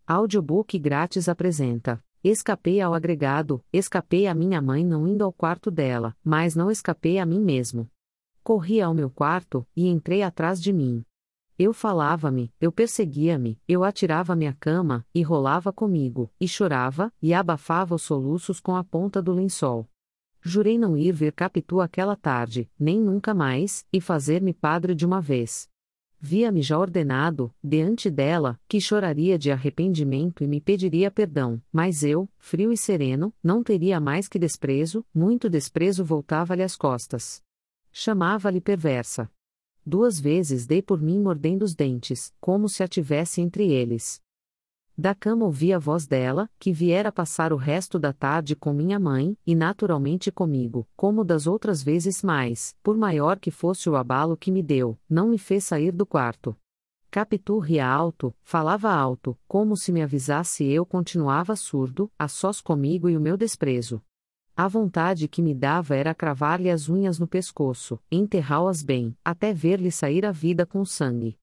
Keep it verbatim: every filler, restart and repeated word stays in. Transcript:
Audiobook grátis apresenta: Escapei ao agregado, escapei a minha mãe não indo ao quarto dela, mas não escapei a mim mesmo. Corri ao meu quarto, e entrei atrás de mim. Eu falava-me, eu perseguia-me, eu atirava-me à cama, e rolava comigo, e chorava, e abafava os soluços com a ponta do lençol. Jurei não ir ver Capitu aquela tarde, nem nunca mais, e fazer-me padre de uma vez. Via-me já ordenado, diante dela, que choraria de arrependimento e me pediria perdão, mas eu, frio e sereno, não teria mais que desprezo, muito desprezo voltava-lhe as costas. Chamava-lhe perversa. Duas vezes dei por mim mordendo os dentes, como se a tivesse entre eles. Da cama ouvi a voz dela, que viera passar o resto da tarde com minha mãe, e naturalmente comigo, como das outras vezes mais, por maior que fosse o abalo que me deu, não me fez sair do quarto. Capitu ria alto, falava alto, como se me avisasse e eu continuava surdo, a sós comigo e o meu desprezo. A vontade que me dava era cravar-lhe as unhas no pescoço, enterrá-las bem, até ver-lhe sair a vida com sangue.